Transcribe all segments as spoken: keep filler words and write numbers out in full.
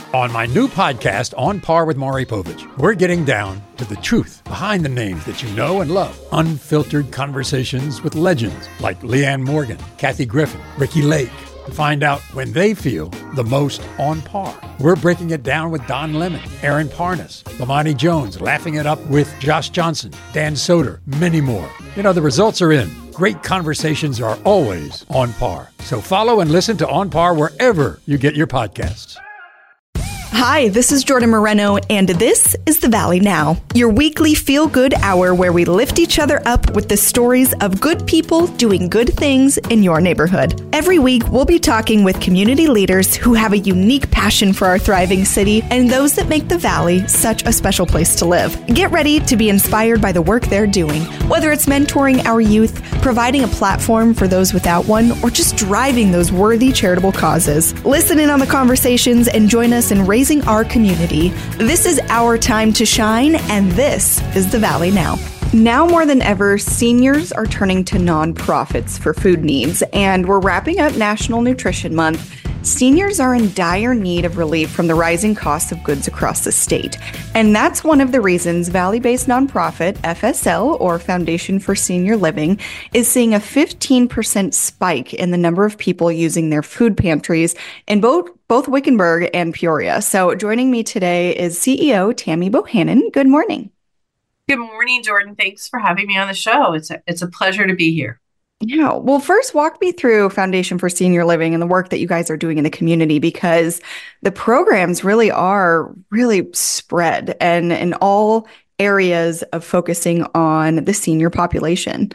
On my new podcast, On Par with Maury Povich, we're getting down to the truth behind the names that you know and love. Unfiltered conversations with legends like Leanne Morgan, Kathy Griffin, Ricky Lake, to find out when they feel the most on par. We're breaking it down with Don Lemon, Aaron Parnas, Lamani Jones, laughing it up with Josh Johnson, Dan Soder, many more. You know, the results are in. Great conversations are always on par. So follow and listen to On Par wherever you get your podcasts. Hi, this is Jordan Moreno, and this is The Valley Now, your weekly feel-good hour where we lift each other up with the stories of good people doing good things in your neighborhood. Every week, we'll be talking with community leaders who have a unique passion for our thriving city and those that make the Valley such a special place to live. Get ready to be inspired by the work they're doing, whether it's mentoring our youth, providing a platform for those without one, or just driving those worthy charitable causes. Listen in on the conversations and join us in raising our community. This is our time to shine, and this is The Valley Now. Now more than ever, seniors are turning to nonprofits for food needs, and we're wrapping up National Nutrition Month. Seniors are in dire need of relief from the rising costs of goods across the state. And that's one of the reasons Valley-based nonprofit F S L, or Foundation for Senior Living, is seeing a fifteen percent spike in the number of people using their food pantries in both, both Wickenburg and Peoria. So joining me today is C E O Tammy Bohannon. Good morning. Good morning, Jordan. Thanks for having me on the show. It's a, it's a pleasure to be here. Yeah. Well, first, walk me through Foundation for Senior Living and the work that you guys are doing in the community, because the programs really are really spread and in all areas of focusing on the senior population.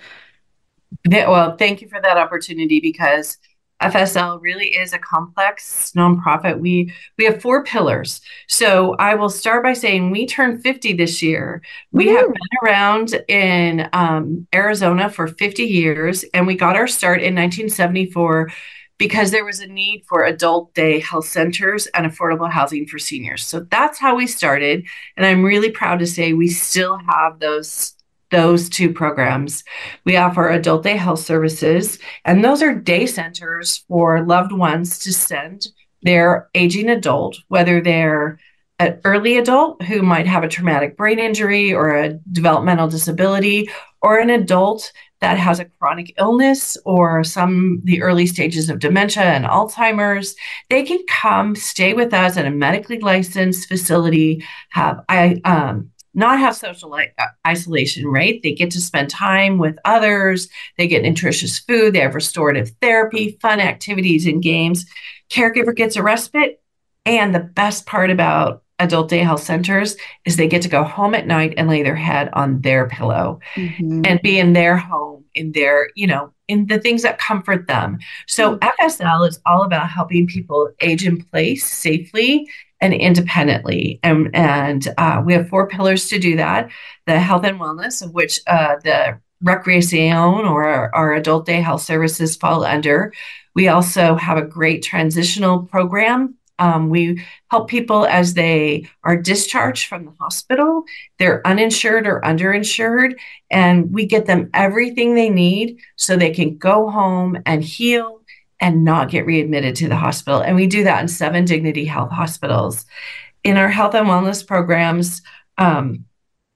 Yeah, well, thank you for that opportunity, because F S L really is a complex nonprofit. We we have four pillars. So I will start by saying we turned fifty this year. We Woo. have been around in um, Arizona for fifty years, and we got our start in nineteen seventy-four because there was a need for adult day health centers and affordable housing for seniors. So that's how we started. And I'm really proud to say we still have those those two programs. We offer adult day health services, and those are day centers for loved ones to send their aging adult, whether they're an early adult who might have a traumatic brain injury or a developmental disability, or an adult that has a chronic illness or some the early stages of dementia and Alzheimer's. They can come stay with us at a medically licensed facility, have I um not have social isolation, right? They get to spend time with others. They get nutritious food. They have restorative therapy, fun activities and games. Caregiver gets a respite. And the best part about adult day health centers is they get to go home at night and lay their head on their pillow mm-hmm. and be in their home, in their, you know, in the things that comfort them. So mm-hmm. F S L is all about helping people age in place safely and independently. And, and uh, we have four pillars to do that. The health and wellness, of which uh, the Recreación or our, our adult day health services fall under. We also have a great transitional program. Um, we help people as they are discharged from the hospital. They're uninsured or underinsured, and we get them everything they need so they can go home and heal and not get readmitted to the hospital. And we do that in seven Dignity Health hospitals. In our health and wellness programs, um,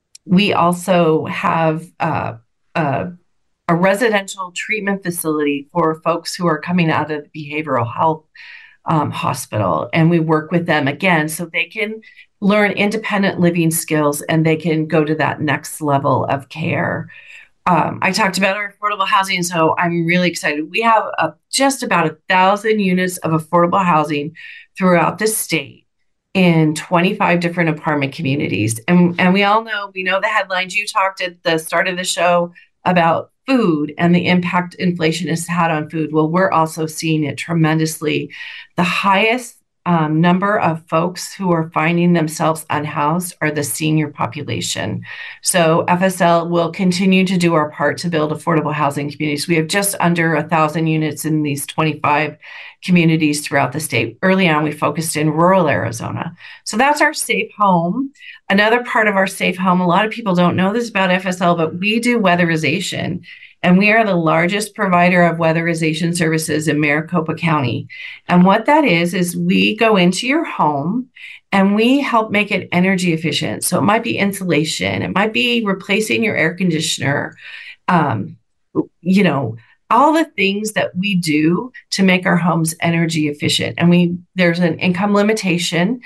we also have uh, uh, a residential treatment facility for folks who are coming out of the behavioral health um, hospital. And we work with them again so they can learn independent living skills and they can go to that next level of care. Um, I talked about our affordable housing, so I'm really excited. We have uh, just about a thousand units of affordable housing throughout the state in twenty-five different apartment communities. And, and we all know, we know the headlines. You talked at the start of the show about food and the impact inflation has had on food. Well, we're also seeing it tremendously. The highest Um, number of folks who are finding themselves unhoused are the senior population. So F S L will continue to do our part to build affordable housing communities. We have just under a thousand units in these twenty-five communities throughout the state. Early on, we focused in rural Arizona. So that's our safe home. Another part of our safe home, a lot of people don't know this about F S L, but we do weatherization. and we are the largest provider of weatherization services in Maricopa County. And what that is, is we go into your home and we help make it energy efficient. So it might be insulation, it might be replacing your air conditioner, um, you know, all the things that we do to make our homes energy efficient. And we there's an income limitation.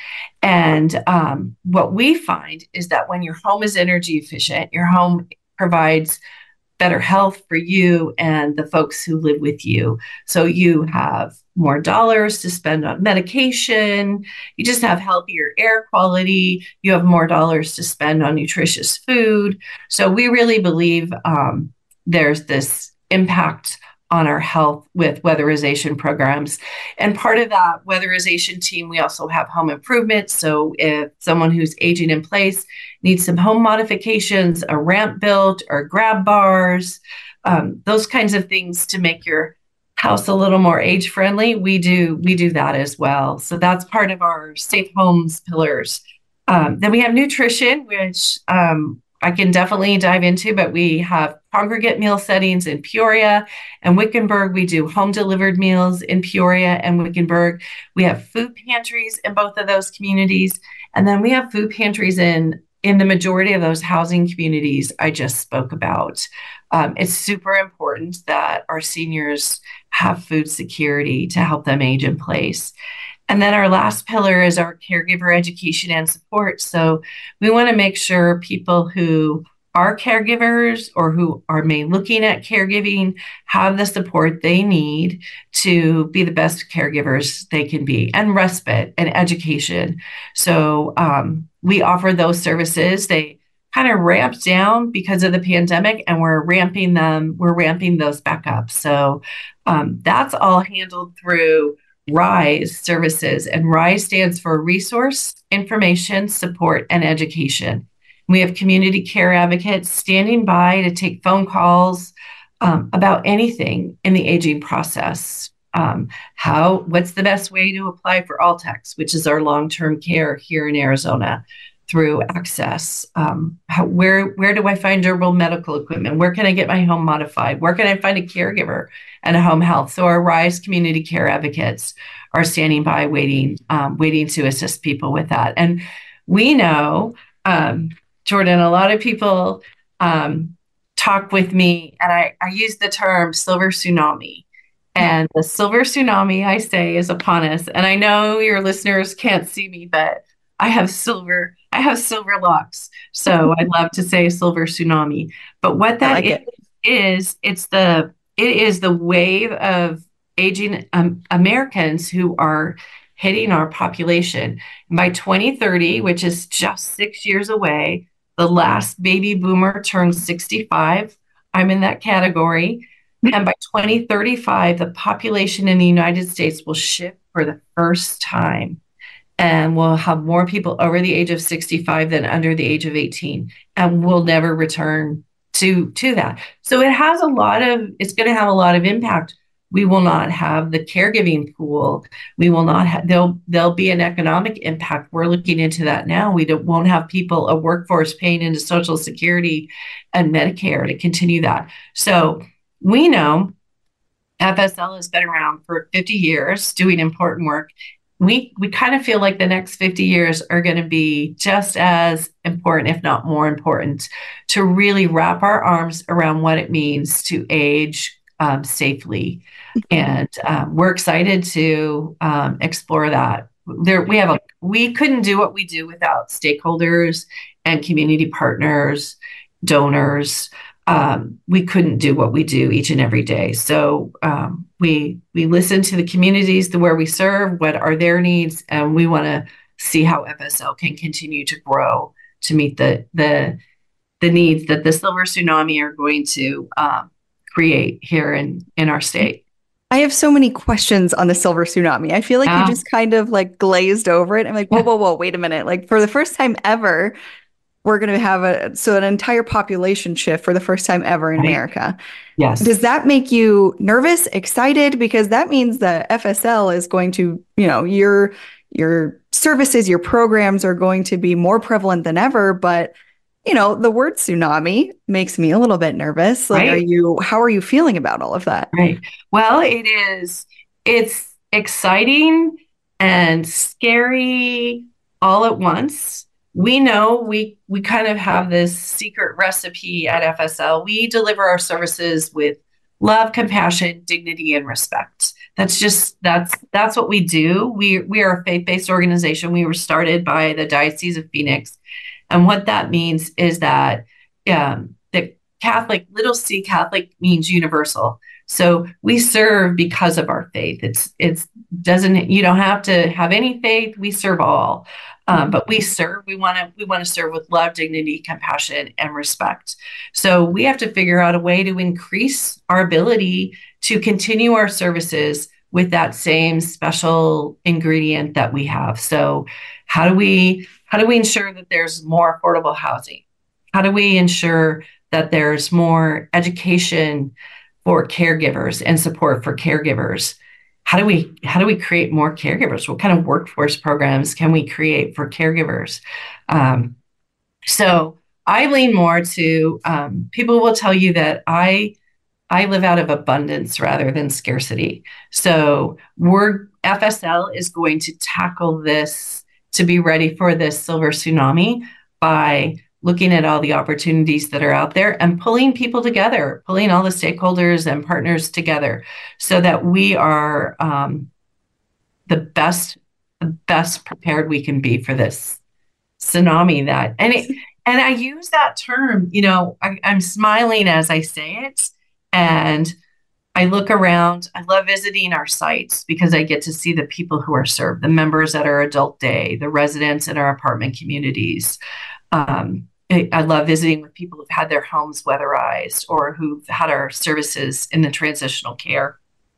And um, what we find is that when your home is energy efficient, your home provides better health for you and the folks who live with you. So you have more dollars to spend on medication. You just have healthier air quality. You have more dollars to spend on nutritious food. So we really believe um, there's this impact on our health with weatherization programs. And part of that weatherization team, we also have home improvement. So if someone who's aging in place needs some home modifications, a ramp built or grab bars, um, those kinds of things to make your house a little more age friendly, we do we do that as well. So that's part of our safe homes pillars. Um, then we have nutrition, which um, I can definitely dive into, but we have congregate meal settings in Peoria and Wickenburg. We do home delivered meals in Peoria and Wickenburg. We have food pantries in both of those communities. And then we have food pantries in, in the majority of those housing communities I just spoke about. Um, it's super important that our seniors have food security to help them age in place. And then our last pillar is our caregiver education and support. So we want to make sure people who are caregivers or who are maybe looking at caregiving have the support they need to be the best caregivers they can be, and respite and education. So um, we offer those services. They kind of ramped down because of the pandemic, and we're ramping them, we're ramping those back up. So um, that's all handled through RISE services, and RISE stands for Resource, Information, Support, and Education. We have community care advocates standing by to take phone calls um, about anything in the aging process. Um, how, what's the best way to apply for Altex, which is our long-term care here in Arizona, through Access? Um, how, where, where do I find durable medical equipment? Where can I get my home modified? Where can I find a caregiver and a home health? So our RISE community care advocates are standing by, waiting, um, waiting to assist people with that. And we know, um, Jordan, a lot of people um, talk with me, and I, I use the term silver tsunami. And the silver tsunami, I say, is upon us. And I know your listeners can't see me, but I have silver, I have silver locks. So I love to say silver tsunami. But what that like is, it. is, it's the, it is the wave of aging um, Americans who are hitting our population. And by twenty thirty, which is just six years away, the last baby boomer turns sixty-five. I'm in that category. And by twenty thirty-five, the population in the United States will shift for the first time. And we'll have more people over the age of sixty-five than under the age of eighteen. And we'll never return to, to that. So it has a lot of, it's going to have a lot of impact. We will not have the caregiving pool. We will not have, there'll, there'll be an economic impact. We're looking into that now. We don't, won't have people, a workforce paying into Social Security and Medicare to continue that. So we know F S L has been around for fifty years doing important work. We, we kind of feel like the next fifty years are going to be just as important, if not more important, to really wrap our arms around what it means to age um, safely. And um, we're excited to um, explore that. There, we have a, we couldn't do what we do without stakeholders and community partners, donors. Um, we couldn't do what we do each and every day. So um, we we listen to the communities the where we serve, what are their needs, and we want to see how F S L can continue to grow to meet the the the needs that the silver tsunami are going to um, create here in in our state. I have so many questions on the silver tsunami. I feel like yeah. you just kind of like glazed over it. I'm like, whoa, whoa, whoa, wait a minute. Like for the first time ever, we're going to have a, so an entire population shift for the first time ever in right. America. Yes. Does that make you nervous, excited? Because that means that F S L is going to, you know, your, your services, your programs are going to be more prevalent than ever, but you know, the word tsunami makes me a little bit nervous. Like, are Right. you, how are you feeling about all of that? Right. Well, it is, it's exciting and scary all at once. We know we we kind of have this secret recipe at F S L. We deliver our services with love, compassion, dignity, and respect. That's just that's that's what we do. We we are a faith-based organization. We were started by the Diocese of Phoenix. And what that means is that um, the Catholic, little c Catholic means universal. So we serve because of our faith. It's it's doesn't you don't have to have any faith. We serve all, um, but we serve. We want to we want to serve with love, dignity, compassion, and respect. So we have to figure out a way to increase our ability to continue our services with that same special ingredient that we have. So how do we how do we ensure that there's more affordable housing? How do we ensure that there's more education for caregivers and support for caregivers? How do we how do we create more caregivers? What kind of workforce programs can we create for caregivers? Um, so I lean more to um, people will tell you that I I live out of abundance rather than scarcity. So we're F S L is going to tackle this to be ready for this silver tsunami by looking at all the opportunities that are out there and pulling people together, pulling all the stakeholders and partners together so that we are um, the best, the best prepared we can be for this tsunami that, and it, and I use that term, you know, I, I'm smiling as I say it. And I look around, I love visiting our sites because I get to see the people who are served, the members at our adult day, the residents in our apartment communities. Um, I love visiting with people who've had their homes weatherized or who've had our services in the transitional care.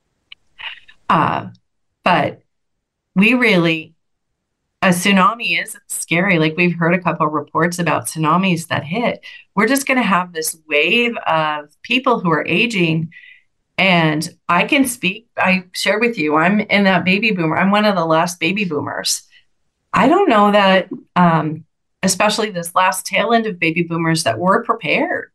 Uh, but we really, a tsunami is scary. Like we've heard a couple of reports about tsunamis that hit. We're just going to have this wave of people who are aging. And I can speak, I shared with you, I'm in that baby boomer. I'm one of the last baby boomers. I don't know that, um, especially this last tail end of baby boomers, that we're prepared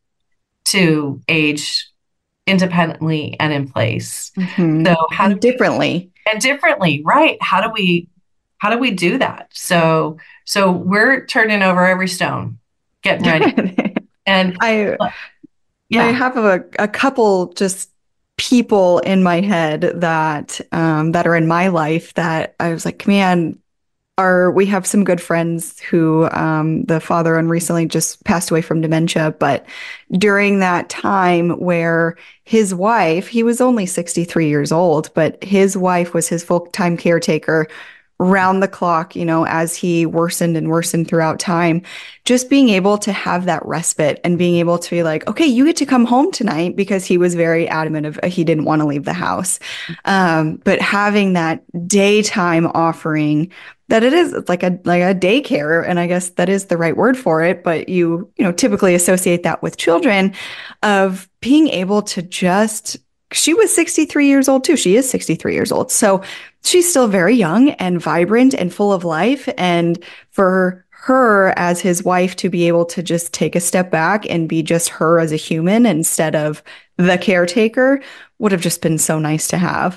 to age independently and in place. Mm-hmm. So how and do differently we, and differently, right? How do we, how do we do that? So, so we're turning over every stone, getting ready. And I, yeah, I have a, a couple just people in my head that, um, that are in my life that I was like, man, Are, we have some good friends who um, the father unrecently just passed away from dementia. But during that time where his wife, he was only sixty-three years old, but his wife was his full-time caretaker round the clock, you know, as he worsened and worsened throughout time, just being able to have that respite and being able to be like, okay, you get to come home tonight, because he was very adamant of he didn't want to leave the house. Um, but having that daytime offering that it is like a like a daycare, and I guess that is the right word for it, but you you know typically associate that with children, of being able to just, she was sixty-three years old too. She is sixty-three years old. So she's still very young and vibrant and full of life. And for her as his wife to be able to just take a step back and be just her as a human instead of the caretaker would have just been so nice to have.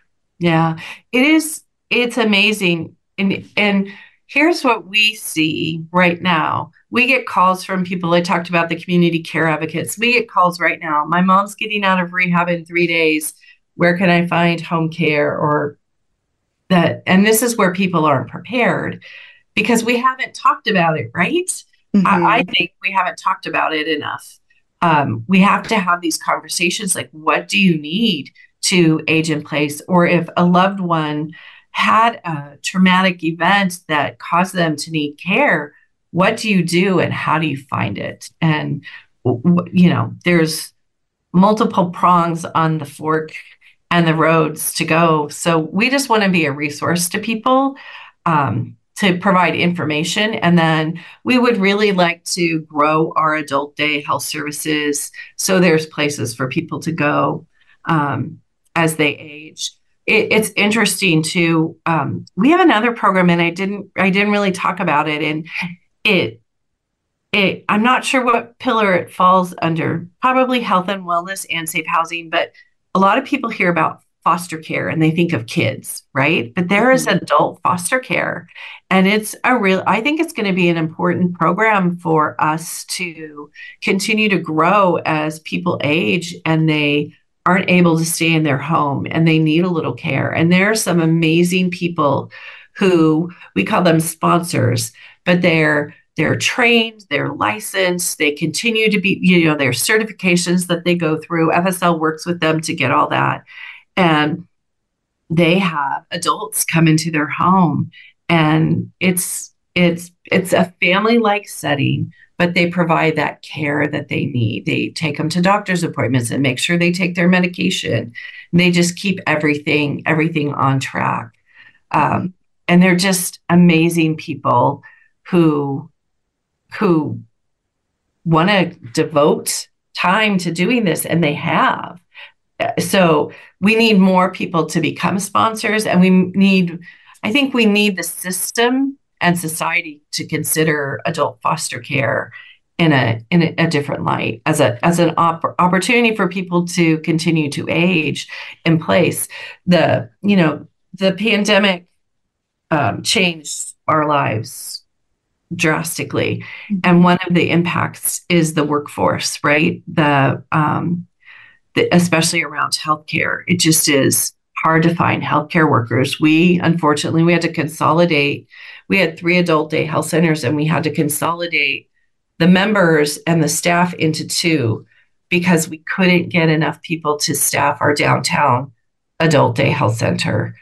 Yeah, it is. It's amazing. And, and here's what we see right now. We get calls from people. I talked about the community care advocates. We get calls right now. My mom's getting out of rehab in three days. Where can I find home care? Or that, and this is where people aren't prepared because we haven't talked about it, right? Mm-hmm. I, I think we haven't talked about it enough. Um, we have to have these conversations like, what do you need to age in place? Or if a loved one had a traumatic event that caused them to need care, what do you do and how do you find it? And, you know, there's multiple prongs on the fork and the roads to go. So we just want to be a resource to people, um, to provide information. And then we would really like to grow our adult day health services so there's places for people to go um, as they age. It, it's interesting too. Um, we have another program, and I didn't I didn't really talk about it. And it it, I'm not sure what pillar it falls under, probably health and wellness and safe housing, but a lot of people hear about foster care and they think of kids, right? But there is Mhm. adult foster care. And it's a real, I think it's going to be an important program for us to continue to grow as people age and they aren't able to stay in their home and they need a little care. And there are some amazing people who we call them sponsors, but they're they're trained, they're licensed, they continue to be, you know, their certifications that they go through. F S L works with them to get all that. And they have adults come into their home and it's it's it's a family-like setting, but they provide that care that they need. They take them to doctor's appointments and make sure they take their medication. And they just keep everything everything on track. Mhm. Um, and they're just amazing people who who want to devote time to doing this, and they have. So we need more people to become sponsors, and we need, I think we need the system and society to consider adult foster care in a in a, a different light as a as an op- opportunity for people to continue to age in place. The you know the pandemic um, changed our lives drastically. And Mhm. one of the impacts is the workforce, right? The, um, the especially around healthcare. It just is hard to find healthcare workers. We unfortunately we had to consolidate. We had three adult day health centers, and we had to consolidate the members and the staff into two because we couldn't get enough people to staff our downtown adult day health center.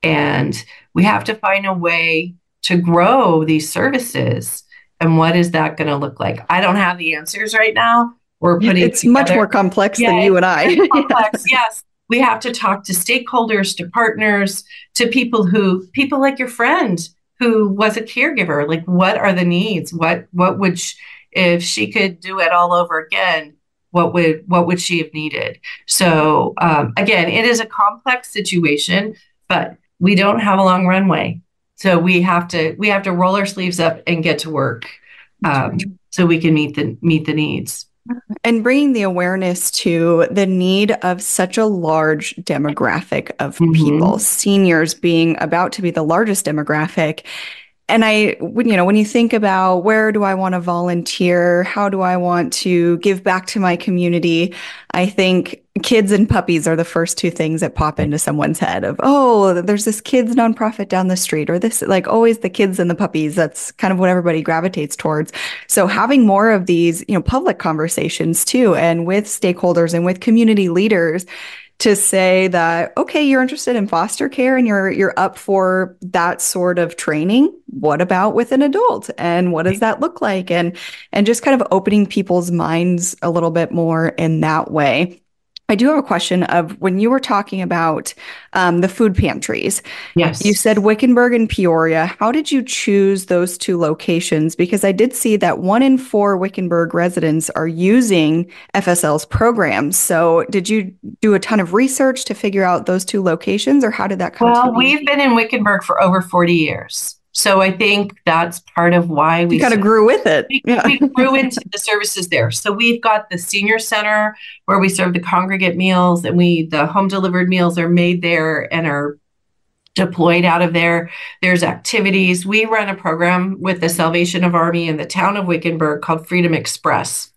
And we have to find a way to grow these services. And what is that going to look like? I don't have the answers right now. We're putting It's much together. more complex Yeah, than you it's and I. very complex. Yes. Yes. We have to talk to stakeholders, to partners, to people who, people like your friend who was a caregiver. Like, what are the needs? What, what would, she, if she could do it all over again, what would, what would she have needed? So, um, again, it is a complex situation, but we don't have a long runway. So we have to, we have to roll our sleeves up and get to work, um, so we can meet the, meet the needs. And bringing the awareness to the need of such a large demographic of people, Mm-hmm. seniors being about to be the largest demographic. And I, when, you know, when you think about where do I want to volunteer? How do I want to give back to my community? I think kids and puppies are the first two things that pop into someone's head of, oh, there's this kids nonprofit down the street, or this, like always the kids and the puppies. That's kind of what everybody gravitates towards. So having more of these, you know, public conversations too, and with stakeholders and with community leaders to say that, okay, you're interested in foster care and you're you're up for that sort of training. What about with an adult? And what does that look like? And and just kind of opening people's minds a little bit more in that way. I do have a question of when you were talking about um, the food pantries. You Yes. said Wickenburg and Peoria. How did you choose those two locations? Because I did see that one in four Wickenburg residents are using F S L's programs. So did you do a ton of research to figure out those two locations, or how did that come to Well, be? we've been in Wickenburg for over forty years. So I think that's part of why You we kind of grew with it. we, Yeah. we grew into the services there. So we've got the senior center where we serve the congregate meals, and we the home delivered meals are made there and are deployed out of there. There's activities. We run a program with the Salvation of Army in the town of Wickenburg called Freedom Express.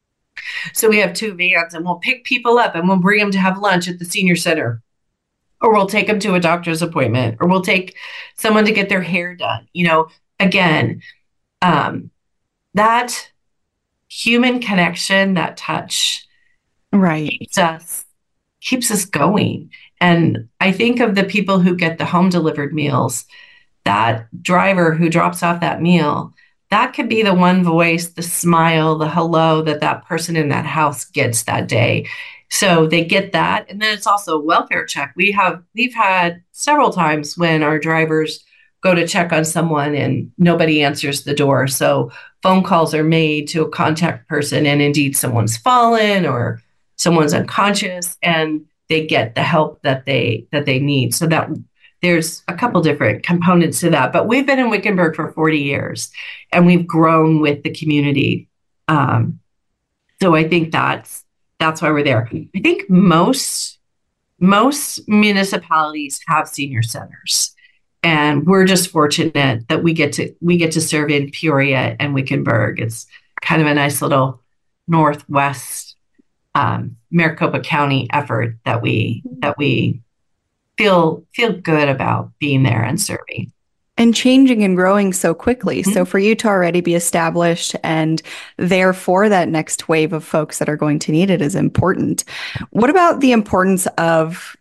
So we have two vans, and we'll pick people up and we'll bring them to have lunch at the senior center, or we'll take them to a doctor's appointment, or we'll take someone to get their hair done. You know, again, um, that human connection, that touch Right. keeps us keeps us going. And I think of the people who get the home delivered meals, that driver who drops off that meal, that could be the one voice, the smile, the hello that that person in that house gets that day. So they get that. And then it's also a welfare check. We have, we've had several times when our drivers go to check on someone and nobody answers the door. So phone calls are made to a contact person, and indeed someone's fallen or someone's unconscious, and they get the help that they that they need. So that there's a couple different components to that, but we've been in Wickenburg for forty years and we've grown with the community. Um, so I think that's, that's why we're there. I think most, most municipalities have senior centers, and we're just fortunate that we get to, we get to serve in Peoria and Wickenburg. It's kind of a nice little Northwest, um, Maricopa County effort that we, that we, feel feel good about being there and serving. And changing and growing so quickly. Mm-hmm. So for you to already be established and therefore that next wave of folks that are going to need it is important. What about the importance of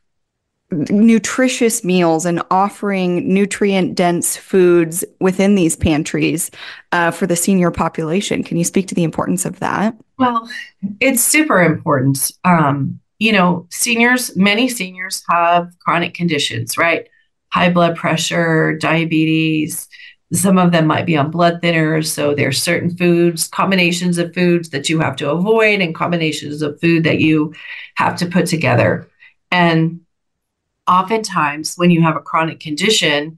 nutritious meals and offering nutrient-dense foods within these pantries uh, for the senior population? Can you speak to the importance of that? Well, it's super important. Um, You know, seniors, many seniors have chronic conditions, right? High blood pressure, diabetes. Some of them might be on blood thinners. So there's certain foods, combinations of foods that you have to avoid and combinations of food that you have to put together. And oftentimes when you have a chronic condition,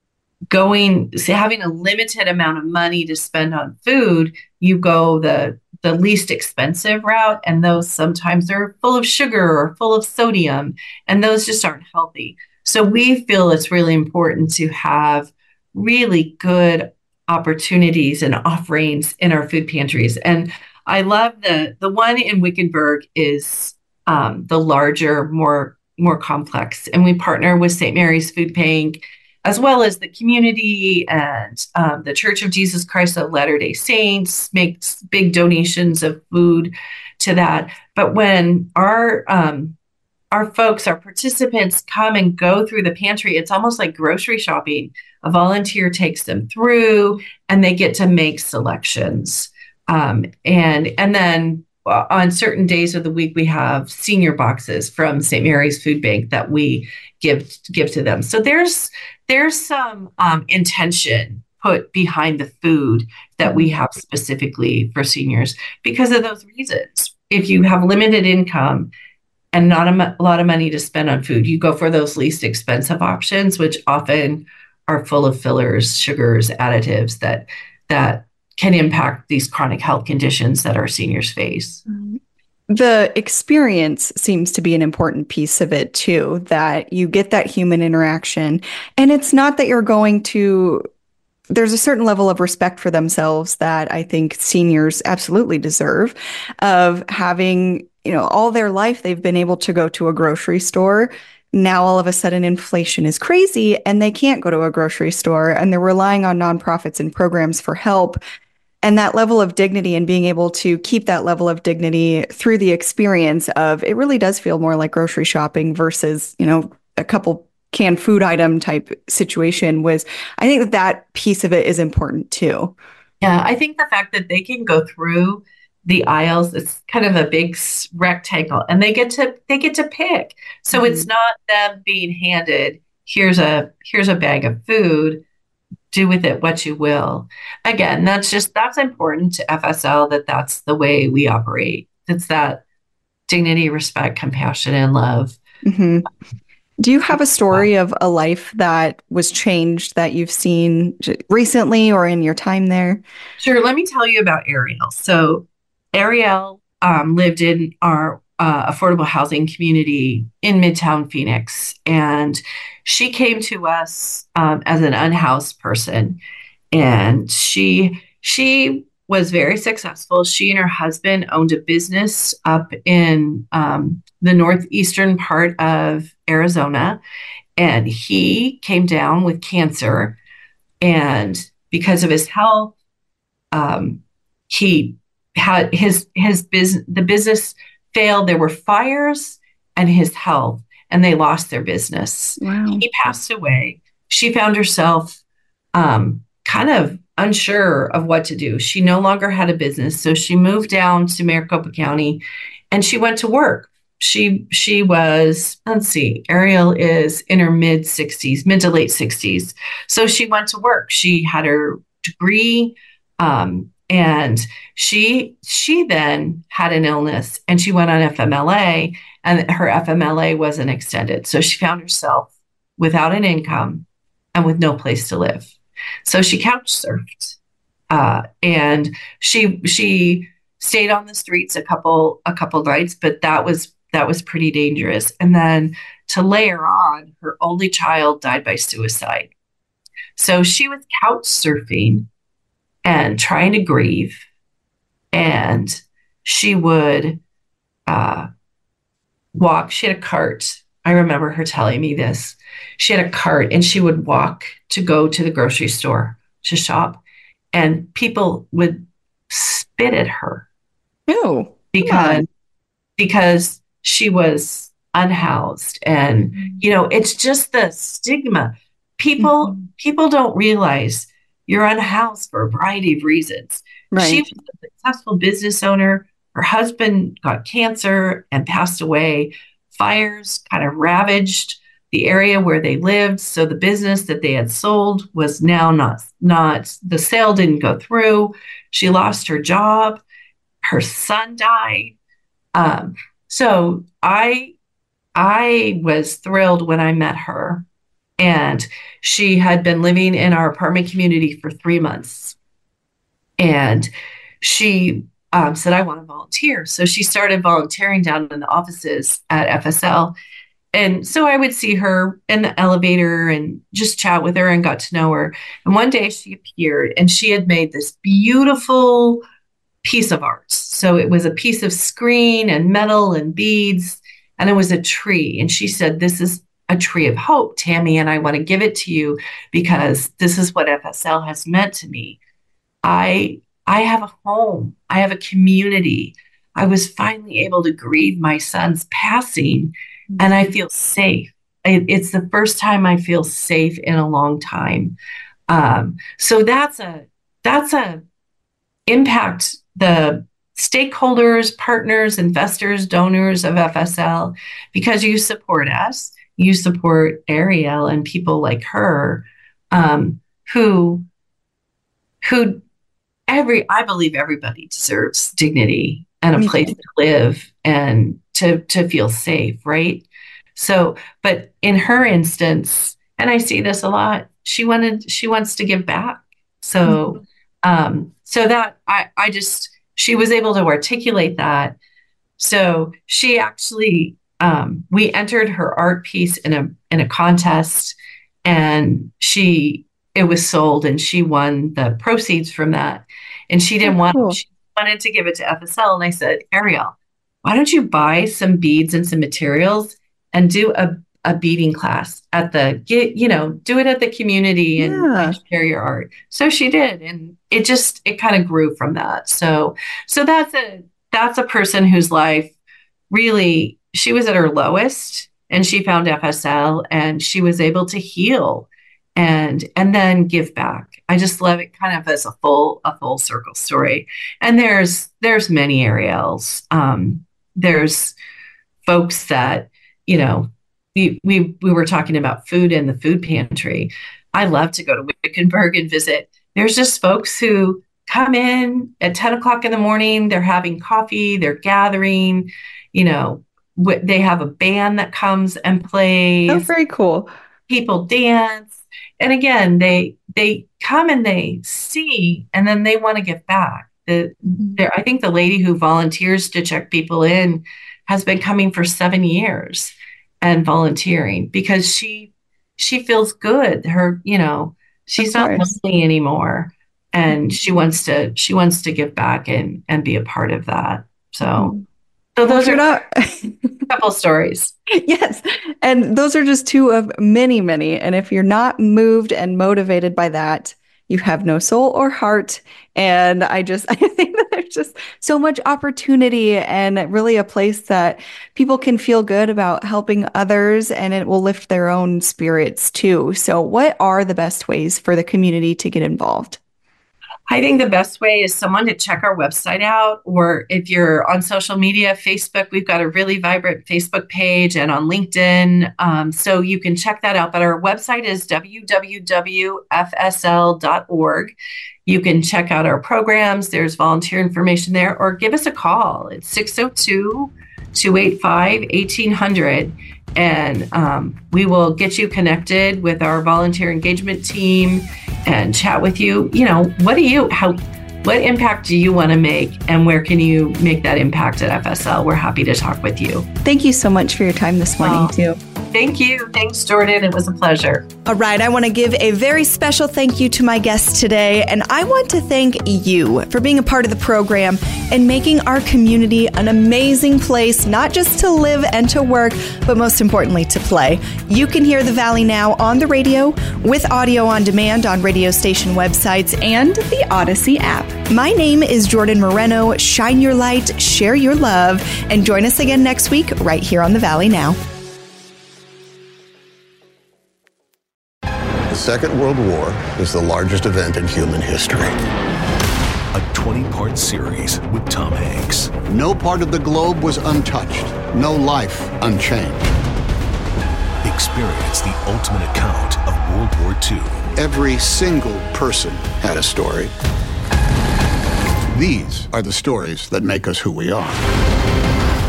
going, say, having a limited amount of money to spend on food, you go the the least expensive route, and those sometimes are full of sugar or full of sodium, and those just aren't healthy. So we feel it's really important to have really good opportunities and offerings in our food pantries. And I love the the one in Wickenburg is um, the larger, more more complex, and we partner with Saint Mary's Food Bank, as well as the community and um, the Church of Jesus Christ of Latter-day Saints makes big donations of food to that. But when our um, our folks, our participants come and go through the pantry, it's almost like grocery shopping. A volunteer takes them through and they get to make selections. Um, and, and then on certain days of the week, we have senior boxes from Saint Mary's Food Bank that we give give to them. So there's there's some um, intention put behind the food that we have specifically for seniors because of those reasons. If you have limited income and not a, m- a lot of money to spend on food, you go for those least expensive options, which often are full of fillers, sugars, additives that that can impact these chronic health conditions that our seniors face. The experience seems to be an important piece of it too, that you get that human interaction. And it's not that you're going to, there's a certain level of respect for themselves that I think seniors absolutely deserve, of having, you know, all their life they've been able to go to a grocery store. Now all of a sudden inflation is crazy and they can't go to a grocery store and they're relying on nonprofits and programs for help. And that level of dignity and being able to keep that level of dignity through the experience of, it really does feel more like grocery shopping versus, you know, a couple canned food item type situation was, I think that that piece of it is important too. Yeah, I think the fact that they can go through the aisles, it's kind of a big rectangle, and they get to they get to pick. So mm-hmm. It's not them being handed, here's a here's a bag of food. Do with it what you will. Again, that's just, that's important to F S L, that that's the way we operate. It's that dignity, respect, compassion, and love. Mm-hmm. Do you have a story of a life that was changed that you've seen recently or in your time there? Sure. Let me tell you about Ariel. So Ariel um, lived in our uh, affordable housing community in Midtown Phoenix, and she came to us um, as an unhoused person, and she she was very successful. She and her husband owned a business up in um, the northeastern part of Arizona, and he came down with cancer, and because of his health, um, he had his his business the business failed. There were fires and his health, and they lost their business. Wow. He passed away. She found herself um, kind of unsure of what to do. She no longer had a business, so she moved down to Maricopa County, and she went to work. She she was, let's see, Ariel is in her mid sixties, mid to late sixties. So she went to work. She had her degree, um, and she she then had an illness, and she went on F M L A, and her F M L A wasn't extended. So she found herself without an income and with no place to live. So she couch surfed, uh, and she she stayed on the streets a couple a couple nights, but that was that was pretty dangerous. And then to layer on, her only child died by suicide. So she was couch surfing and trying to grieve, and she would uh, walk. She had a cart. I remember her telling me this. She had a cart, and she would walk to go to the grocery store to shop, and people would spit at her. Ew. Because because she was unhoused, and you know, it's just the stigma. People mm-hmm. people don't realize you're unhoused for a variety of reasons. Right. She was a successful business owner. Her husband got cancer and passed away. Fires kind of ravaged the area where they lived. So the business that they had sold was now not, not, the sale didn't go through. She lost her job. Her son died. Um, so I, I was thrilled when I met her, and she had been living in our apartment community for three months. And she um, said, I want to volunteer. So she started volunteering down in the offices at F S L. And so I would see her in the elevator and just chat with her and got to know her. And one day she appeared, and she had made this beautiful piece of art. So it was a piece of screen and metal and beads, and it was a tree. And she said, this is a tree of hope, Tammy, and I want to give it to you because this is what F S L has meant to me. I I have a home. I have a community. I was finally able to grieve my son's passing, and I feel safe. It, it's the first time I feel safe in a long time. Um, so that's a that's a impact the stakeholders, partners, investors, donors of F S L, because you support us, you support Ariel and people like her, um, who who every I believe everybody deserves dignity and a place to live and to to feel safe, right? So, but in her instance, and I see this a lot, she wanted she wants to give back. So, um, so that I I just she was able to articulate that. So she actually um, we entered her art piece in a in a contest, and she it was sold, and she won the proceeds from that. And she didn't oh, want cool. she wanted to give it to F S L. And I said, Ariel, why don't you buy some beads and some materials and do a, a beading class at the, get, you know, do it at the community and, yeah. and share your art. So she did. And it just, it kind of grew from that. So, so that's a, that's a person whose life really, she was at her lowest, and she found F S L, and she was able to heal and, and then give back. I just love it kind of as a full, a full circle story. And there's, there's many Ariels. Um, there's folks that, you know, we, we, we were talking about food in the food pantry. I love to go to Wickenburg and visit. There's just folks who come in at ten o'clock in the morning, they're having coffee, they're gathering, you know, wh- they have a band that comes and plays. Oh, very cool. People dance. And again, they they come and they see, and then they want to give back. The, I think the lady who volunteers to check people in has been coming for seven years and volunteering because she she feels good. Her, you know, she's not lonely anymore, and she wants to she wants to give back and and be a part of that. So. So those are not a couple stories. Yes. And those are just two of many, many. And if you're not moved and motivated by that, you have no soul or heart. And I just, I think that there's just so much opportunity and really a place that people can feel good about helping others, and it will lift their own spirits too. So what are the best ways for the community to get involved? I think the best way is someone to check our website out, or if you're on social media, Facebook, we've got a really vibrant Facebook page, and on LinkedIn. Um, so you can check that out. But our website is w w w dot f s l dot org. You can check out our programs. There's volunteer information there, or give us a call. It's six oh two, two eight five, one eight hundred. and um, we will get you connected with our volunteer engagement team and chat with you. You know, what do you, how, what impact do you want to make, and where can you make that impact at F S L? We're happy to talk with you. Thank you so much for your time this morning, oh. too. Thank you. Thanks, Jordan. It was a pleasure. All right. I want to give a very special thank you to my guests today. And I want to thank you for being a part of the program and making our community an amazing place, not just to live and to work, but most importantly, to play. You can hear the Valley Now on the radio, with audio on demand on radio station websites and the Odyssey app. My name is Jordan Moreno. Shine your light, share your love, and join us again next week right here on the Valley Now. The Second World War is the largest event in human history. A twenty-part series with Tom Hanks. No part of the globe was untouched. No life unchanged. Experience the ultimate account of World War Two. Every single person had a story. These are the stories that make us who we are.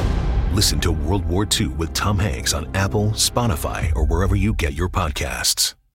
Listen to World War Two with Tom Hanks on Apple, Spotify, or wherever you get your podcasts.